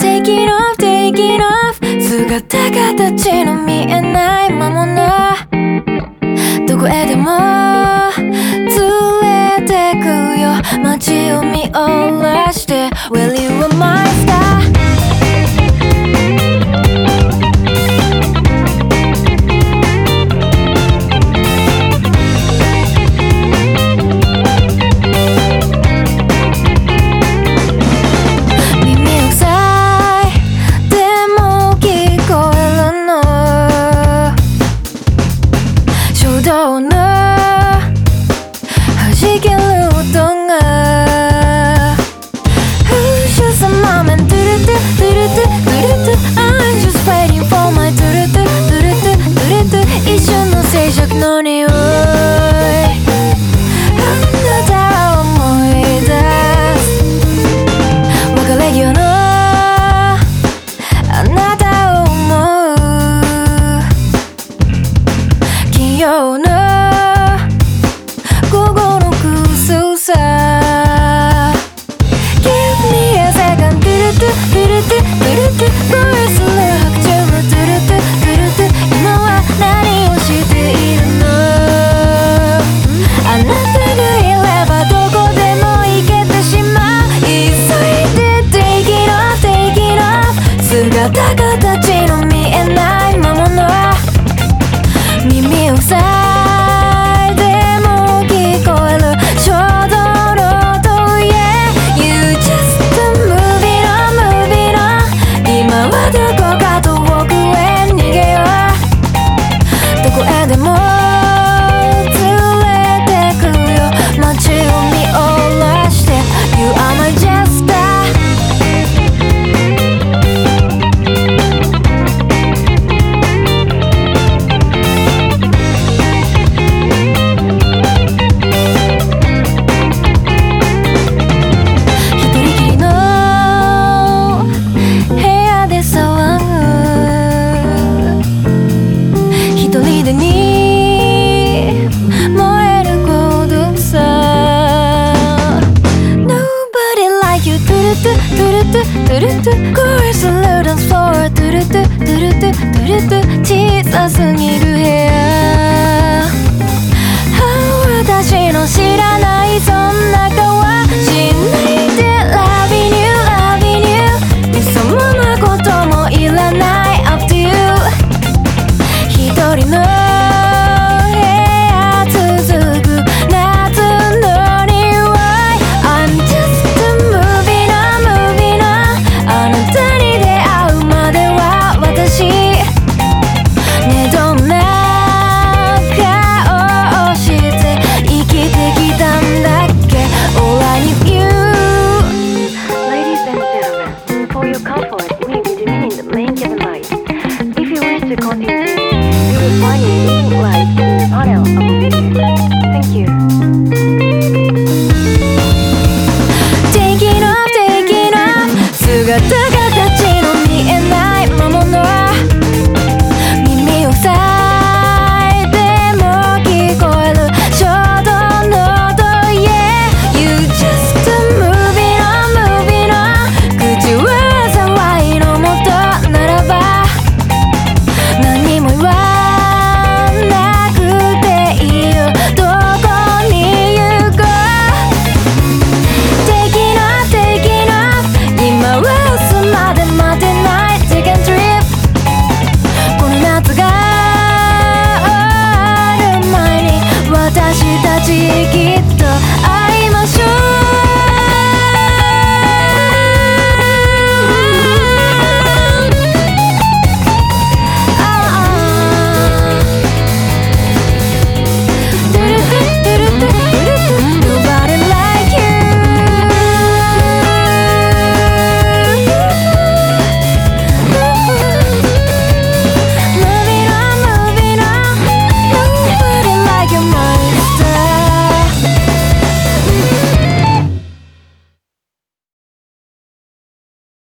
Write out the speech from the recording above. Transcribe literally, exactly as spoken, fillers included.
Taking off, taking off 姿形の見えない魔物どこへでも連れてくよ街を見下ろして Well you are my starの匂いあなたを思い出す別れ際のあなたを思う金曜の午後の空さ Give me a second トゥルトゥトゥルトゥトゥルトゥ恋する白昼のトゥルトゥトゥルトゥ今は何をしているのあなたがいればどこでも行けてしまう急いで Take it off, take it off 姿形の見えない魔物耳を塞いでも聞こえる衝動の音 Yeah You just moving on, moving on 今はどこか遠くへ逃げようどこへでも街を見下ろして You are my jester一人きりの部屋で騒ぐ一人でに燃える孤独さトゥルトゥトゥルトゥトゥルトゥ恋するダンスフロアトゥルトゥトゥルトゥトゥルトゥ小さすぎる部屋私の知らないそんな顔はしないで Loving you, loving you よそもなこともいらない Up to you 一人の部屋続く夏の匂い I'm justあなたに出会うまでは私ねどんな顔をして生きてきたんだっけ All I need you Ladies and gentlemen, for your comfort, we will be dimming the main cabin light. If you wish to continue, you will find a dimming light in the panel of the video. Thank you. Take it off, take it off 姿が